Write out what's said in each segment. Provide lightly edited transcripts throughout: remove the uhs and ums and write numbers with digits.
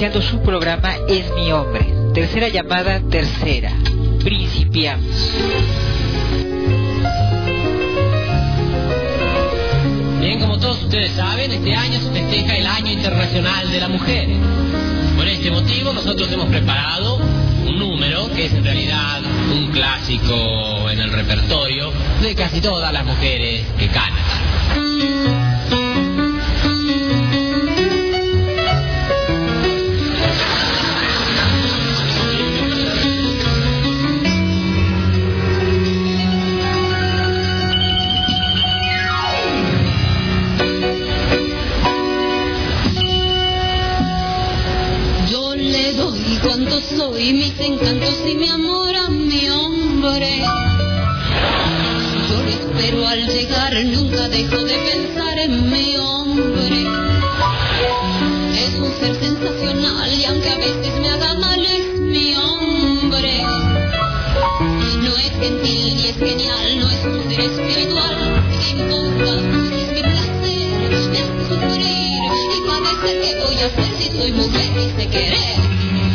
iniciando su programa Es mi hombre. Tercera llamada, tercera. Principiamos. Bien, como todos ustedes saben, este año se festeja el Año Internacional de la Mujer. Por este motivo nosotros hemos preparado un número que es en realidad un clásico en el repertorio de casi todas las mujeres que cantan. Cuánto soy, mis encantos y mi amor a mi hombre. Yo le espero al llegar, nunca dejo de pensar en mi hombre. Es un ser sensacional y aunque a veces me haga mal es mi hombre. No es gentil ni es genial, no es un ser espiritual. ¿Qué importa? Es mi placer, me hace sufrir y padecer. ¿Qué voy a hacer si soy mujer y sé querer?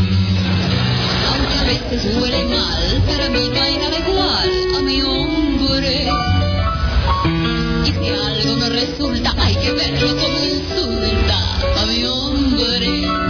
A veces huele mal, para mí no hay nada igual a mi hombre. Y si algo no resulta, hay que verlo como insulta a mi hombre.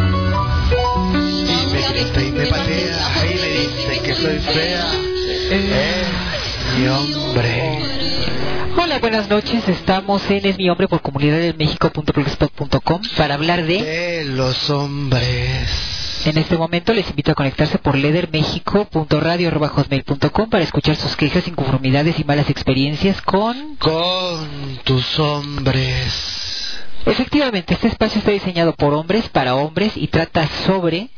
Y me grita y me patea y me dice que soy fea. Es mi hombre. Hola, buenas noches. Estamos en Es mi hombre por comunidaddelmexico.blogspot.com para hablar de los hombres. En este momento les invito a conectarse por ledermexico.radio@hotmail.com para escuchar sus quejas, inconformidades y malas experiencias con tus hombres. Efectivamente, este espacio está diseñado por hombres, para hombres y trata sobre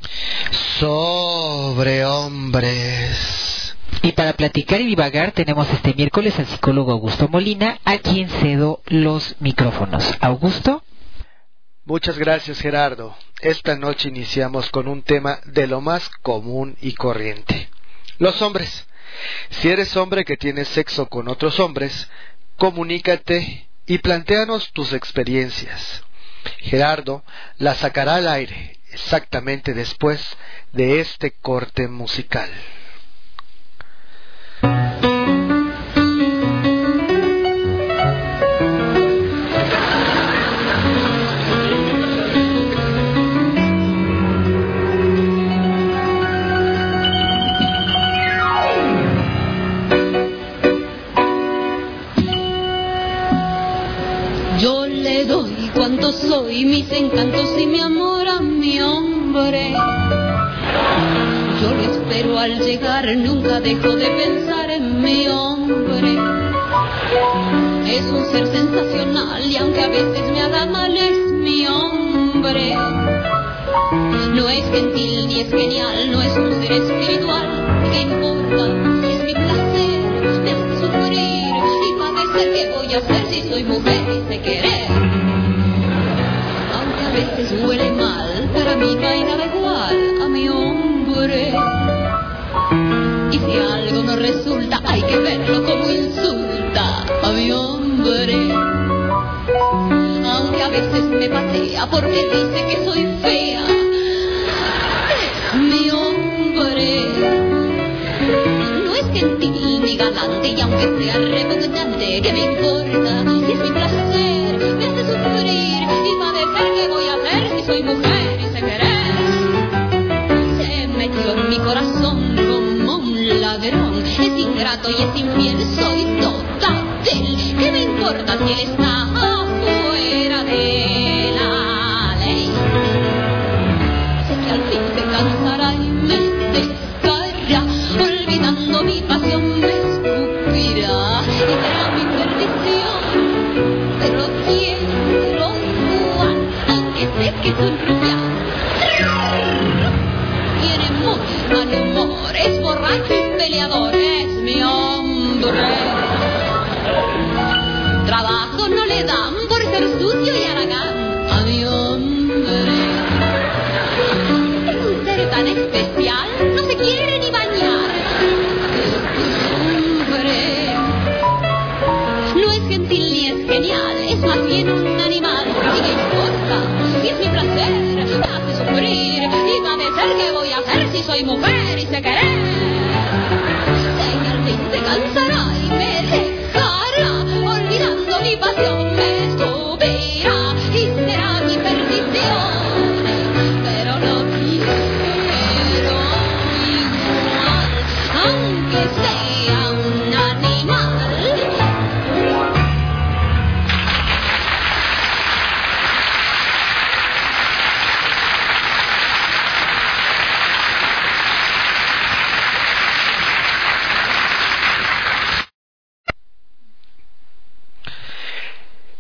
hombres. Y para platicar y divagar tenemos este miércoles al psicólogo Augusto Molina, a quien cedo los micrófonos. Augusto. Muchas gracias, Gerardo. Esta noche iniciamos con un tema de lo más común y corriente. Los hombres. Si eres hombre que tienes sexo con otros hombres, comunícate y plantéanos tus experiencias. Gerardo la sacará al aire exactamente después de este corte musical. Yo le doy cuanto soy, mis encantos y mi amor a mi hombre. Yo le espero al llegar, nunca dejo de pensar en mi hombre. Es un ser sensacional y aunque a veces me haga mal es mi hombre. No es gentil ni es genial, no es un ser espiritual. ¿Qué importa? Es mi placer, me hace sufrir y padecer. ¿Qué voy a hacer si soy mujer y sé querer? Aunque a veces huele mal, para mí no hay nada igual a mi hombre. Y si algo no resulta, hay que verlo como insulta a mi hombre. Aunque a veces me patea porque dice que soy fea, mi hombre. No es gentil ni galante y aunque sea repugnante, ¿qué me importa? Si es mi placer, me hace sufrir y padecer. ¿Qué voy a hacer si soy mujer y sé querer? Se metió en mi corazón como un ladrón. Es ingrato y es infiel, soy toda de él. ¿Qué me importa si él está afuera de la ley? Sé que al fin se cansará y me descarga, olvidando mi pasión me escupirá y será mi perdición. Pero quiero Juan, aunque sé que es un rufián. Tiene muy mal humor, es borracho y peleador, es mi hombre. Trabajo no le dan por ser sucio y haragán a mi hombre. Es un ser tan especial, no se quiere ni bañar. Hombre, no es gentil ni es genial, es más bien un animal. ¿Y qué importa? Si es mi placer, me hace sufrir y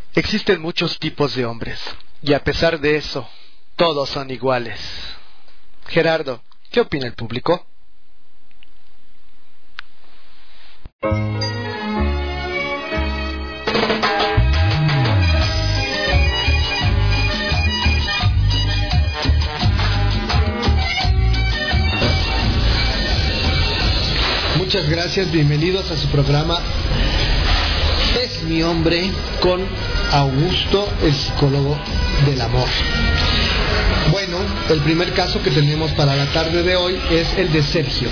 Existen muchos tipos de hombres, y a pesar de eso, todos son iguales. Gerardo, ¿qué opina el público? Muchas gracias, bienvenidos a su programa Es mi hombre con Augusto, el psicólogo del amor. Bueno, el primer caso que tenemos para la tarde de hoy es el de Sergio.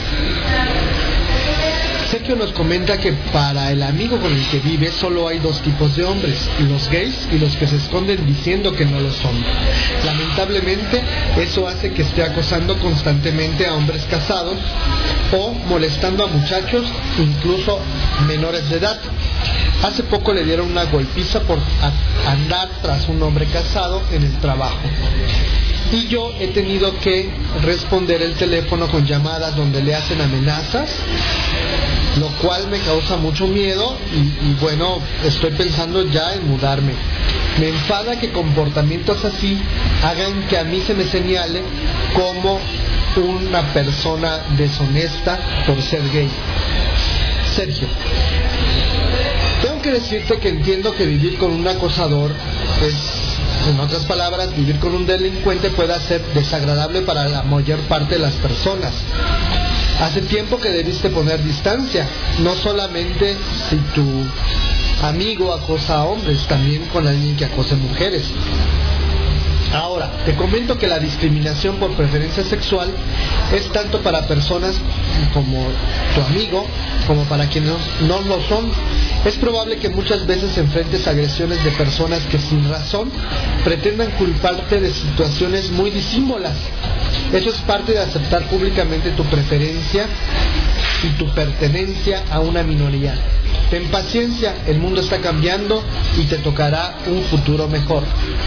Sergio nos comenta que para el amigo con el que vive solo hay dos tipos de hombres, los gays y los que se esconden diciendo que no lo son. Lamentablemente, eso hace que esté acosando constantemente a hombres casados o molestando a muchachos, incluso menores de edad. Hace poco le dieron una golpiza por andar tras un hombre casado en el trabajo. Y yo he tenido que responder el teléfono con llamadas donde le hacen amenazas, lo cual me causa mucho miedo y bueno, estoy pensando ya en mudarme. Me enfada que comportamientos así hagan que a mí se me señale como una persona deshonesta por ser gay. Sergio, tengo que decirte que entiendo que vivir con un acosador es, en otras palabras, vivir con un delincuente puede ser desagradable para la mayor parte de las personas. Hace tiempo que debiste poner distancia, no solamente si tu amigo acosa a hombres, también con alguien que acose mujeres. Ahora, te comento que la discriminación por preferencia sexual es tanto para personas como tu amigo, como para quienes no lo son. Es probable que muchas veces enfrentes agresiones de personas que sin razón pretendan culparte de situaciones muy disímbolas. Eso es parte de aceptar públicamente tu preferencia y tu pertenencia a una minoría. Ten paciencia, el mundo está cambiando y te tocará un futuro mejor.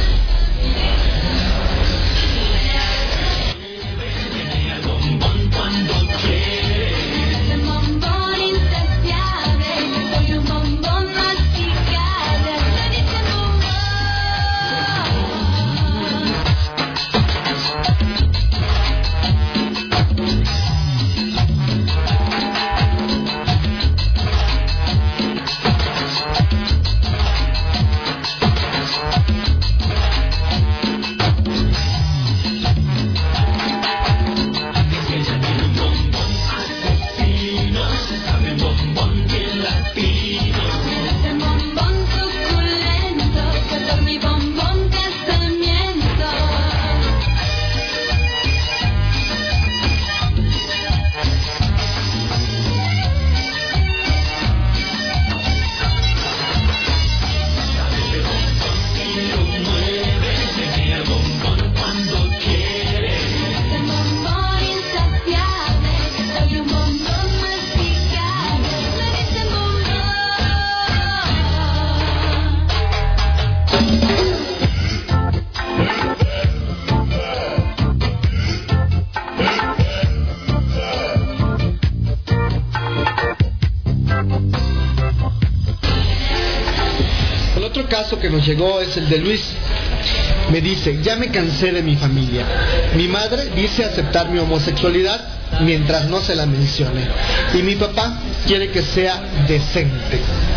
Que nos llegó es el de Luis. Me dice: ya me cansé de mi familia. Mi madre dice aceptar mi homosexualidad mientras no se la mencione, y mi papá quiere que sea decente.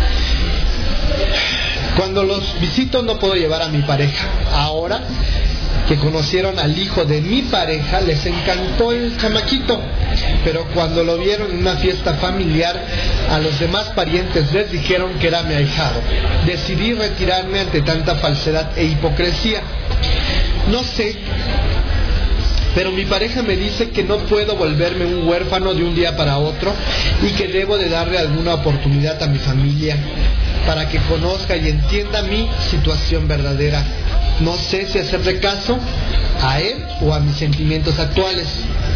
Cuando los visito no puedo llevar a mi pareja. Ahora que conocieron al hijo de mi pareja, les encantó el chamaquito, pero cuando lo vieron en una fiesta familiar, a los demás parientes les dijeron que era mi ahijado. Decidí retirarme ante tanta falsedad e hipocresía. No sé, pero mi pareja me dice que no puedo volverme un huérfano de un día para otro y que debo de darle alguna oportunidad a mi familia para que conozca y entienda mi situación verdadera. No sé si hacerle caso a él o a mis sentimientos actuales.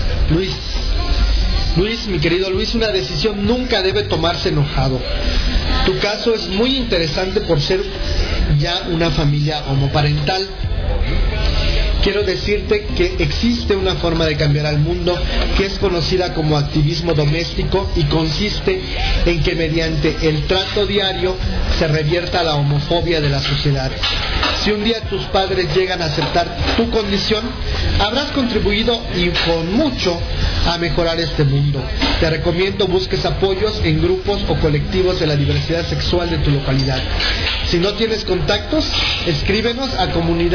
Luis, mi querido Luis, una decisión nunca debe tomarse enojado. Tu caso es muy interesante por ser ya una familia homoparental. quiero decirte que existe una forma de cambiar al mundo que es conocida como activismo doméstico y consiste en que mediante el trato diario se revierta la homofobia de la sociedad. Si un día tus padres llegan a aceptar tu condición, habrás contribuido y con mucho a mejorar este mundo. Te recomiendo busques apoyos en grupos o colectivos de la diversidad sexual de tu localidad. Si no tienes contactos, escríbenos a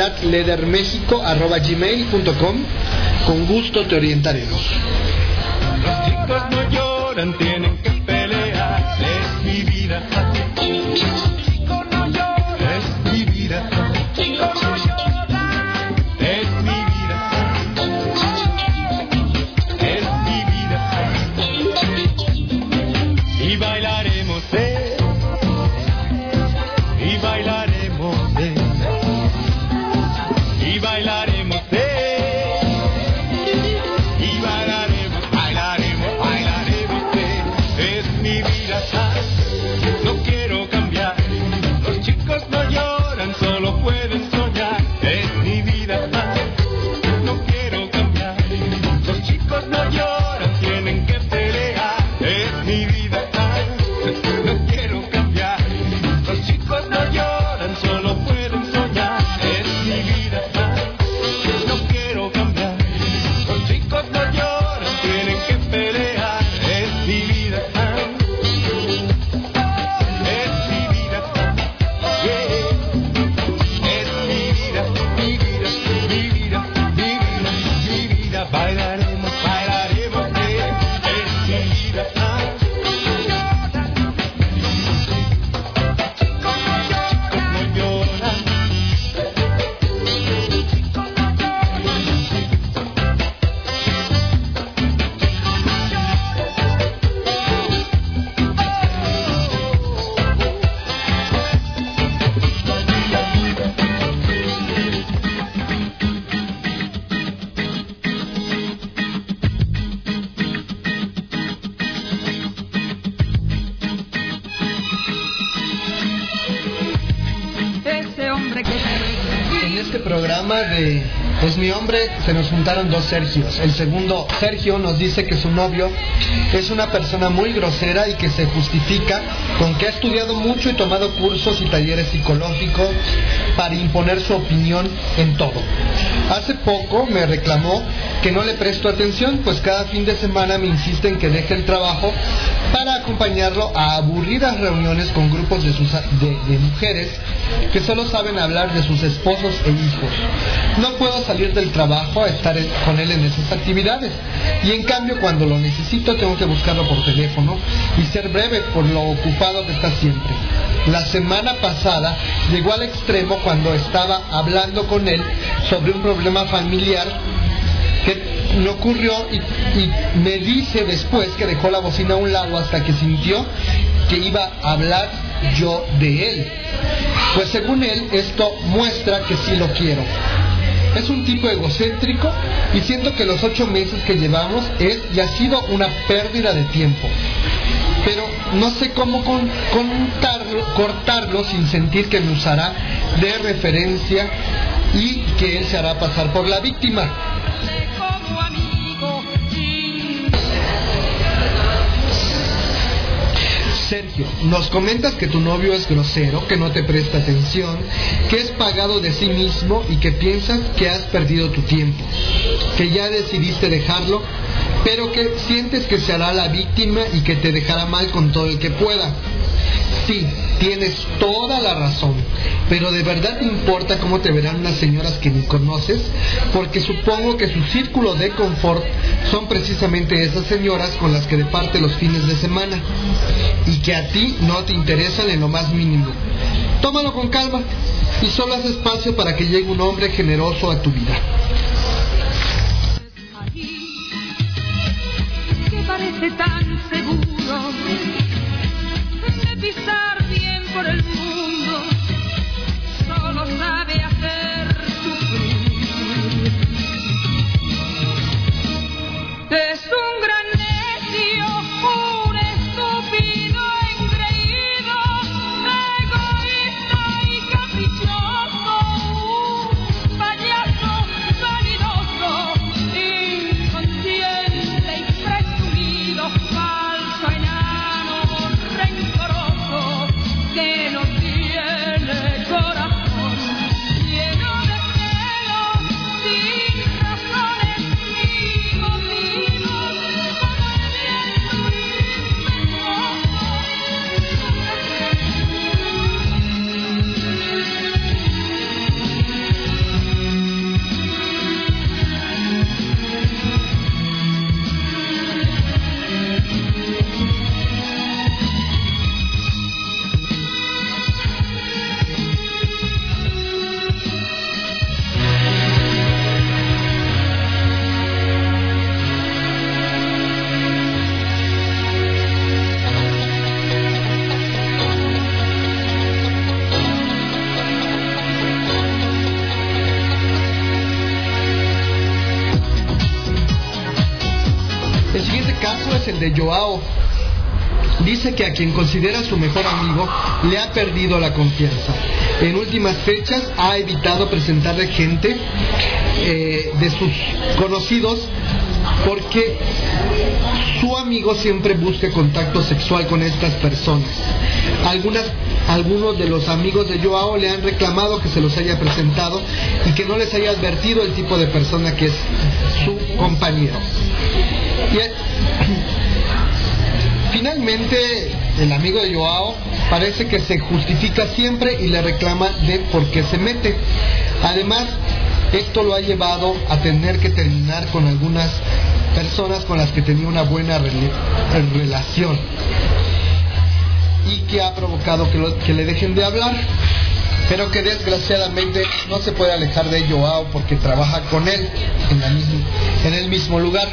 comunidadledermexico@gmail.com. Con gusto te orientaremos. Los chicos no lloran, tienen que pelear. Es mi vida. Los chicos no lloran. Es mi vida. Los chicos no lloran. Es mi vida. Es mi vida. Y bailaremos, y bailaremos, y bailaremos, y bailaremos, bailaremos, es mi vida, no quiero cambiar, los chicos no lloran, solo pueden soñar, es mi vida, no quiero cambiar, los chicos no lloran, tienen que pelear, es mi vida, no quiero cambiar, los chicos no lloran, solo pueden soñar, es mi vida, no quiero cambiar, los chicos no lloran, tienen que pelear, es mi vida, es mi vida, yeah. Es mi vida, mi vida, mi vida, mi vida, mi vida, bailaremos, bailaremos, es mi vida, chicos no lloran. Ese hombre que En este programa de Es mi hombre se nos juntaron dos Sergios. El segundo Sergio nos dice que su novio es una persona muy grosera y que se justifica con que ha estudiado mucho y tomado cursos y talleres psicológicos para imponer su opinión en todo. Hace poco me reclamó que no le presto atención, pues cada fin de semana me insiste en que deje el trabajo para acompañarlo a aburridas reuniones con grupos de mujeres que solo saben hablar de sus esposos e hijos. No puedo salir del trabajo a estar con él en esas actividades, y en cambio cuando lo necesito tengo que buscarlo por teléfono y ser breve por lo ocupado que está siempre. La semana pasada llegó al extremo cuando estaba hablando con él sobre un problema familiar que me ocurrió y me dice después que dejó la bocina a un lado hasta que sintió que iba a hablar yo de él. Pues según él, esto muestra que sí lo quiero. Es un tipo egocéntrico y siento que los 8 meses que llevamos es y ha sido una pérdida de tiempo. Pero no sé cómo cortarlo sin sentir que me usará de referencia y que él se hará pasar por la víctima. Sergio, nos comentas que tu novio es grosero, que no te presta atención, que es pagado de sí mismo y que piensas que has perdido tu tiempo, que ya decidiste dejarlo, pero que sientes que se hará la víctima y que te dejará mal con todo el que pueda. Sí, tienes toda la razón, pero ¿de verdad te importa cómo te verán unas señoras que ni conoces? Porque supongo que su círculo de confort son precisamente esas señoras con las que departe los fines de semana y que a ti no te interesan en lo más mínimo. Tómalo con calma y solo haz espacio para que llegue un hombre generoso a tu vida. que parece tan seguro de pisar bien por el mundo, solo sabe hacer sufrir. Es un gran necio, un estúpido engreído, egoísta y caprichoso, un payaso el de Joao. Dice que a quien considera su mejor amigo le ha perdido la confianza. En últimas fechas ha evitado presentarle gente de sus conocidos porque su amigo siempre busca contacto sexual con estas personas. Algunos de los amigos de Joao le han reclamado que se los haya presentado y que no les haya advertido el tipo de persona que es su compañero. Finalmente, el amigo de Joao parece que se justifica siempre y le reclama de por qué se mete. Además, esto lo ha llevado a tener que terminar con algunas personas con las que tenía una buena relación y que ha provocado que le dejen de hablar, pero que desgraciadamente no se puede alejar de Joao porque trabaja con él en el mismo lugar.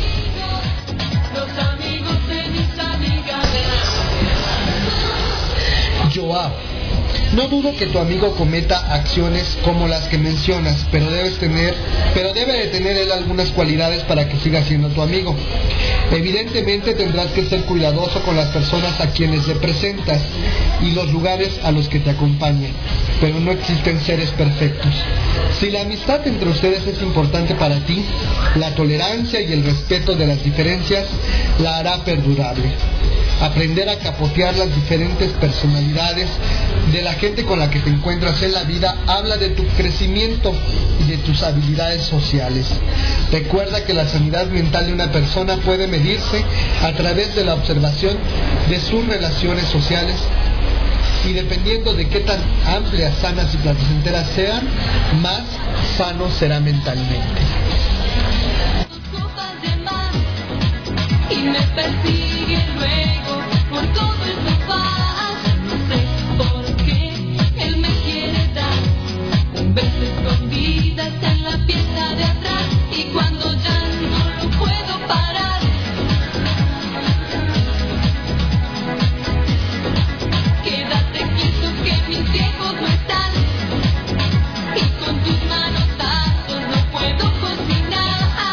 Joao, no dudo que tu amigo cometa acciones como las que mencionas, pero debe de tener él algunas cualidades para que siga siendo tu amigo. Evidentemente tendrás que ser cuidadoso con las personas a quienes le presentas y los lugares a los que te acompañen, pero no existen seres perfectos. Si la amistad entre ustedes es importante para ti, la tolerancia y el respeto de las diferencias la hará perdurable. Aprender a capotear las diferentes personalidades de la gente con la que te encuentras en la vida habla de tu crecimiento y de tus habilidades sociales. Recuerda que la sanidad mental de una persona puede medirse a través de la observación de sus relaciones sociales y dependiendo de qué tan amplias, sanas y placenteras sean, más sano será mentalmente. Y me persigue luego por todo el sofá. No sé por qué él me quiere dar un beso escondidas en la pieza de atrás. Y cuando ya no lo puedo parar, quédate quieto que mis viejos no están. Y con tus manotazos no puedo cocinar.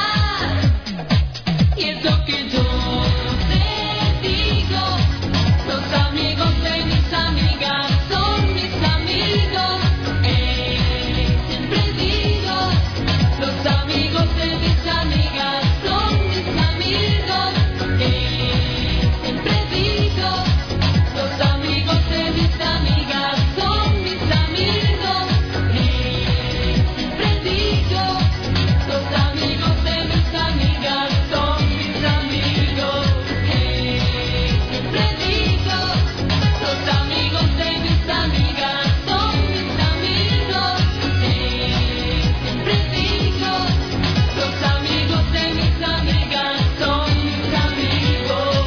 Y es lo que yo te digo, los amigos de mis amigas son mis amigos. Siempre digo, los amigos de mis amigas son mis amigos. Siempre digo, los amigos de mis amigas son mis amigos. Siempre digo, los amigos de mis amigas son mis amigos. Siempre digo, los amigos de mis amigas son mis amigos. Siempre digo, los amigos de mis amigas son mis amigos.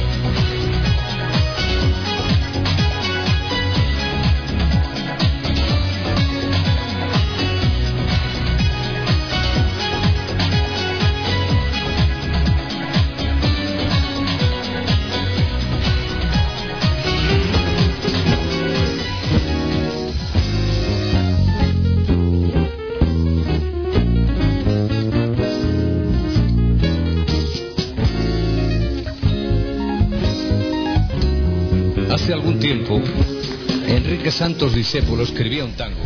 Hace algún tiempo, Enrique Santos Discépolo escribía un tango.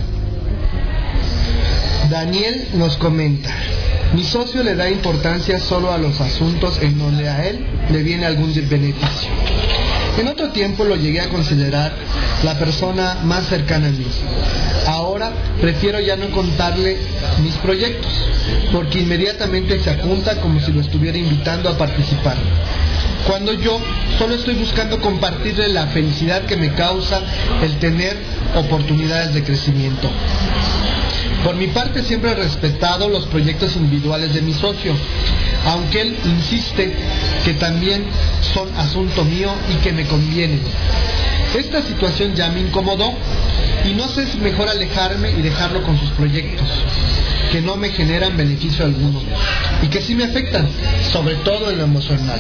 Daniel nos comenta: mi socio le da importancia solo a los asuntos en donde a él le viene algún beneficio. En otro tiempo lo llegué a considerar la persona más cercana a mí. Ahora prefiero ya no contarle mis proyectos, porque inmediatamente se apunta como si lo estuviera invitando a participar, cuando yo solo estoy buscando compartirle la felicidad que me causa el tener oportunidades de crecimiento. Por mi parte siempre he respetado los proyectos individuales de mi socio, aunque él insiste que también son asunto mío y que me convienen. Esta situación ya me incomodó y no sé si mejor alejarme y dejarlo con sus proyectos, que no me generan beneficio alguno y que sí me afectan, sobre todo en lo emocional.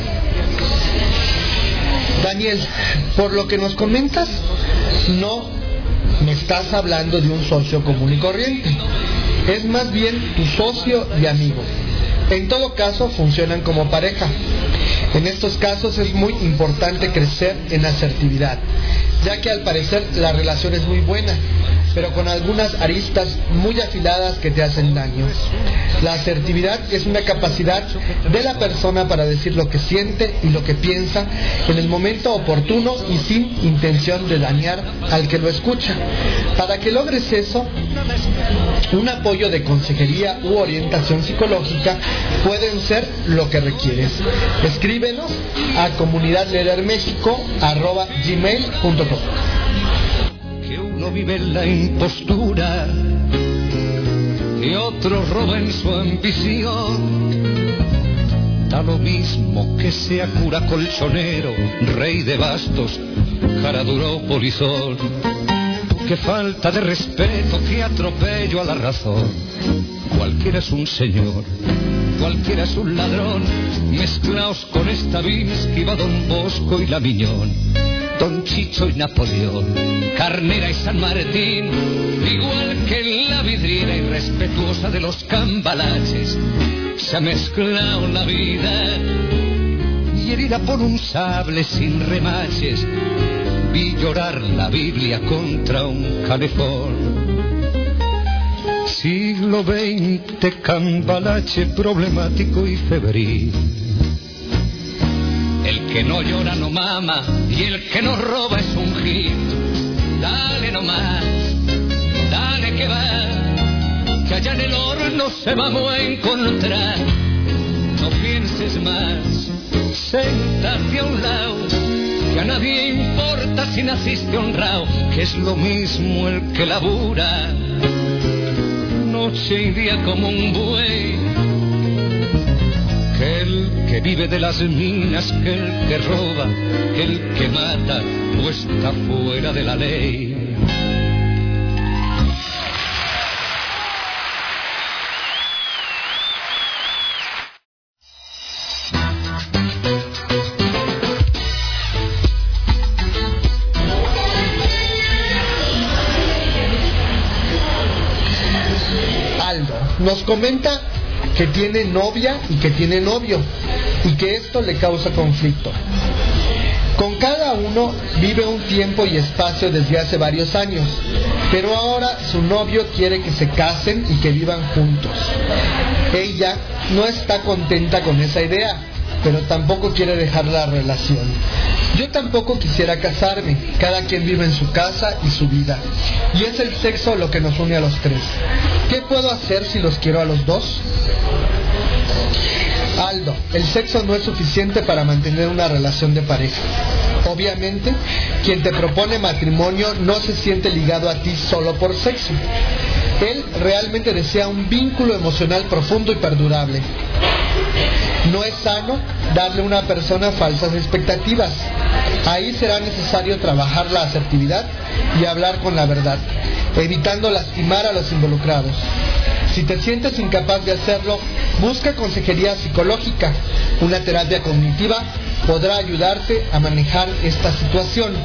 Daniel, por lo que nos comentas, no me estás hablando de un socio común y corriente. Es más bien tu socio y amigo. En todo caso, funcionan como pareja. En estos casos es muy importante crecer en asertividad, ya que al parecer la relación es muy buena, pero con algunas aristas muy afiladas que te hacen daño. La asertividad es una capacidad de la persona para decir lo que siente y lo que piensa en el momento oportuno y sin intención de dañar al que lo escucha. Para que logres eso, un apoyo de consejería u orientación psicológica pueden ser lo que requieres. Escríbenos a comunidadlidermexico@gmail.com. Que uno vive en la impostura y otro roba en su ambición. Da lo mismo que sea cura colchonero, rey de bastos, cara duro polizón. Qué falta de respeto, qué atropello a la razón. Cualquiera es un señor, cualquiera es un ladrón, mezclaos con esta Vinsky, va Don Bosco y la Miñón, Don Chicho y Napoleón, Carnera y San Martín, igual que en la vidriera irrespetuosa de los cambalaches, se ha mezclado la vida y herida por un sable sin remaches, vi llorar la Biblia contra un calefón. Siglo XX, cambalache problemático y febril. El que no llora no mama y el que no roba es un gil. Dale nomás, dale que va, que allá en el horno se vamos a encontrar. No pienses más, séntate a un lado, que a nadie importa si naciste honrado, que es lo mismo el que labura noche y día como un buey, que el que vive de las minas, que el que roba, que el que mata o está fuera de la ley. Nos comenta que tiene novia y que tiene novio y que esto le causa conflicto. Con cada uno vive un tiempo y espacio desde hace varios años, pero ahora su novio quiere que se casen y que vivan juntos. Ella no está contenta con esa idea, pero tampoco quiere dejar la relación. Yo tampoco quisiera casarme, cada quien vive en su casa y su vida, y es el sexo lo que nos une a los tres. ¿Qué puedo hacer si los quiero a los dos? Aldo, el sexo no es suficiente para mantener una relación de pareja. Obviamente, quien te propone matrimonio no se siente ligado a ti solo por sexo. Él realmente desea un vínculo emocional profundo y perdurable. No es sano darle a una persona falsas expectativas. Ahí será necesario trabajar la asertividad y hablar con la verdad, evitando lastimar a los involucrados. Si te sientes incapaz de hacerlo, busca consejería psicológica. Una terapia cognitiva podrá ayudarte a manejar esta situación.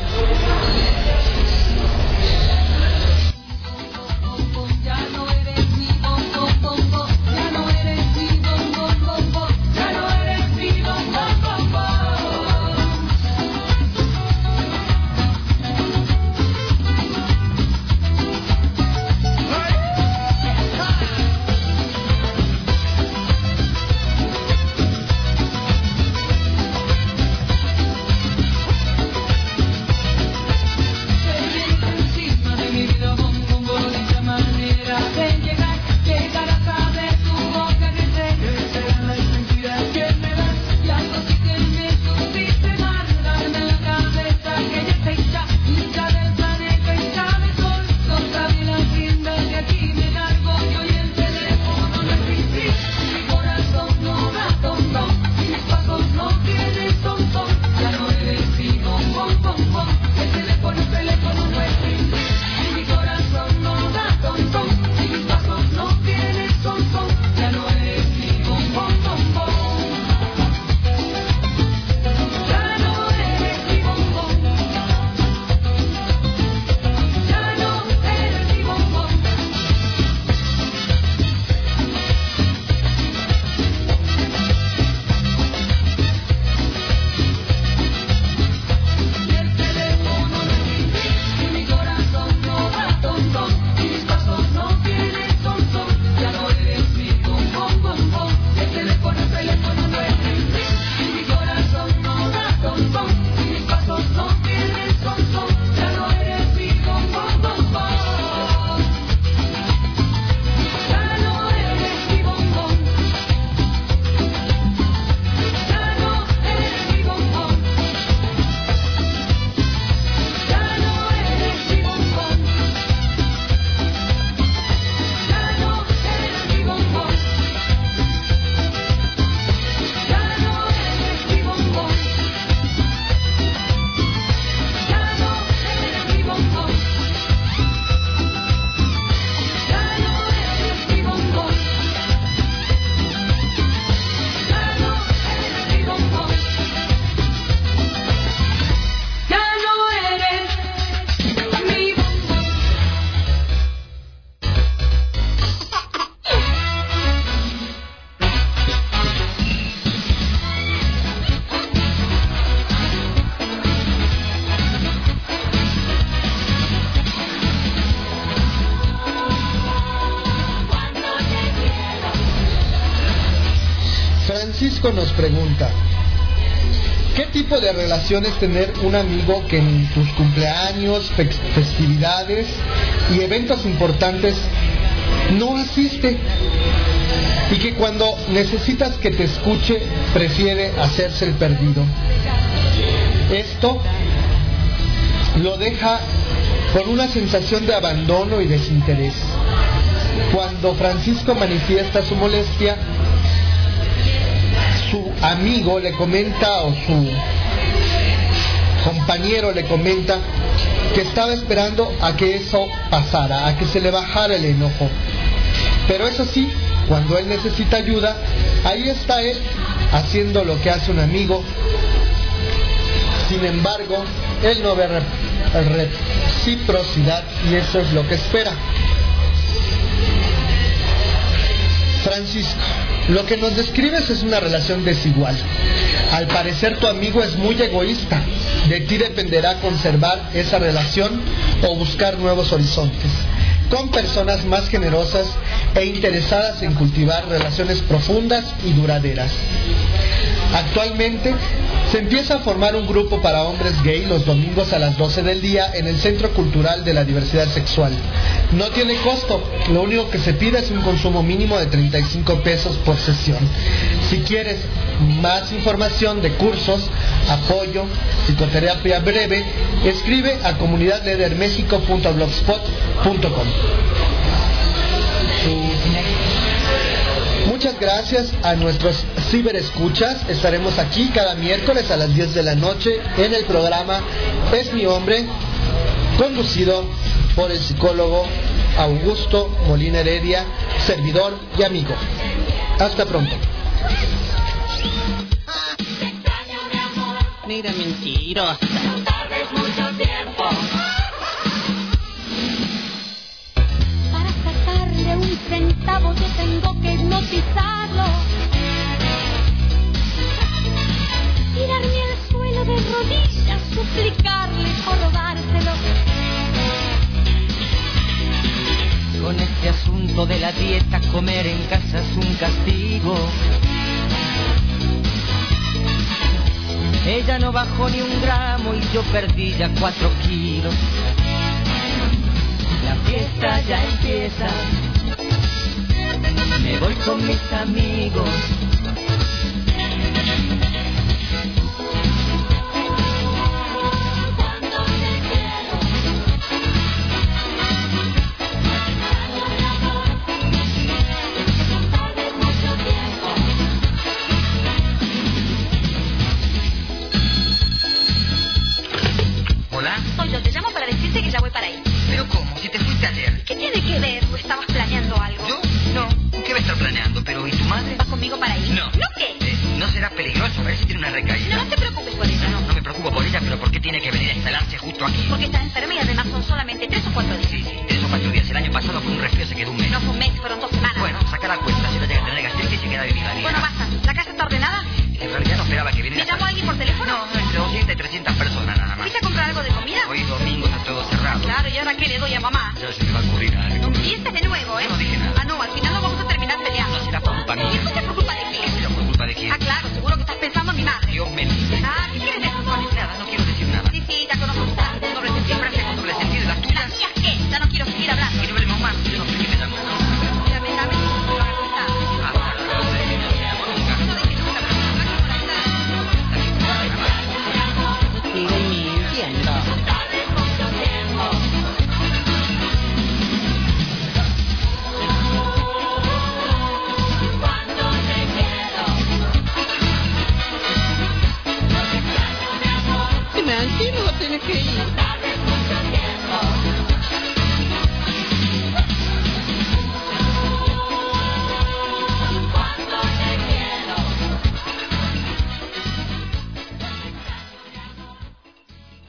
Francisco nos pregunta: ¿qué tipo de relación es tener un amigo que en tus cumpleaños, festividades y eventos importantes no asiste? Y que cuando necesitas que te escuche, prefiere hacerse el perdido. Esto lo deja con una sensación de abandono y desinterés. Cuando Francisco manifiesta su molestia, su amigo le comenta, o su compañero le comenta, que estaba esperando a que eso pasara, a que se le bajara el enojo. Pero eso sí, cuando él necesita ayuda, ahí está él, haciendo lo que hace un amigo. Sin embargo, él no ve reciprocidad, y eso es lo que espera. Francisco, lo que nos describes es una relación desigual. Al parecer tu amigo es muy egoísta. De ti dependerá conservar esa relación o buscar nuevos horizontes, con personas más generosas e interesadas en cultivar relaciones profundas y duraderas. Actualmente se empieza a formar un grupo para hombres gay los domingos a las 12 del día en el Centro Cultural de la Diversidad Sexual. No tiene costo, lo único que se pide es un consumo mínimo de 35 pesos por sesión. Si quieres más información de cursos, apoyo, psicoterapia breve, escribe a comunidadledermexico.blogspot.com. Muchas gracias a nuestros ciberescuchas. Estaremos aquí cada miércoles a las 10 de la noche en el programa Es mi hombre, conducido por el psicólogo Augusto Molina Heredia, servidor y amigo. Hasta pronto. Mira, mentirosa. No tardes mucho tiempo. Para sacarle un centavo yo tengo que hipnotizarlo. Tirarme al suelo de rodillas, suplicarle por robárselo. Con este asunto de la dieta, comer en casa es un castigo. Ella no bajó ni un gramo y yo perdí ya 4 kilos. La fiesta ya empieza. Me voy con mis amigos. Que ya voy para ahí. ¿Pero cómo? Si te fuiste ayer. ¿Qué tiene que ver? ¿O estabas planeando algo? ¿Yo? No. ¿Qué va a estar planeando? ¿Pero y tu madre? ¿Vas conmigo para ahí? No. ¿No qué? ¿No será peligroso? A ver si tiene una recaída. No te preocupes por eso. No me preocupo por ella, pero ¿por qué tiene que venir a instalarse justo aquí? Porque está enferma y además son solamente 3 o 4 días. Sí, 3 o 4 días. El año pasado fue un resfrío, se quedó un mes. No fue un mes, fueron 2 semanas. Bueno, saca la cuenta. Si no llega a tener gastritis, se queda vivida. Bueno, basta. ¿La casa está ordenada? En realidad no esperaba que viniera. ¿Me llamó alguien por teléfono? No, entre 200 y 300 personas nada más. ¿Fuiste a comprar algo de comida? Hoy domingo está todo cerrado. Claro, ¿y ahora qué le doy a mamá? Ya se me va a ocurrir algo. Y este de nuevo, ¿eh? No dije nada. Ah, no, al final no vamos a terminar peleando. No será por culpa mía. ¿Y eso es por culpa de quién? ¿Pero por culpa de quién? Ah, claro, seguro que estás pensando en mi madre. Dios me libre. Ah, ¿qué quieres decir con eso? Nada, no quiero decir nada. Sí, ya conozco